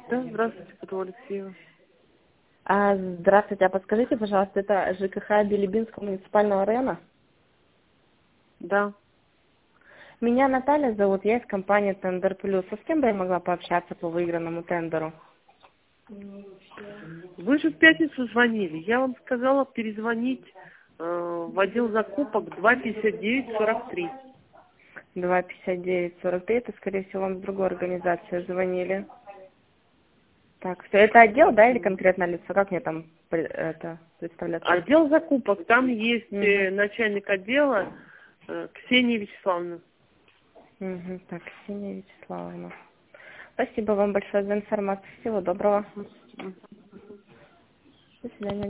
Да, здравствуйте, Петра Алексеева. Здравствуйте, а подскажите, пожалуйста, это ЖКХ Билибинского муниципального района? Да. Меня Наталья зовут, я из компании Тендер Плюс. А с кем бы я могла пообщаться по выигранному тендеру? Вы же в пятницу звонили. Я вам сказала перезвонить в отдел закупок 259-43. 259-43, это, скорее всего, вам с другой организации звонили. Так, все, это отдел, да, или конкретно лицо? Как мне там это представляться? Отдел закупок. Там есть Угу. начальник отдела Ксения Вячеславовна. Угу. Так, Ксения Вячеславовна. Спасибо вам большое за информацию. Всего доброго. До свидания.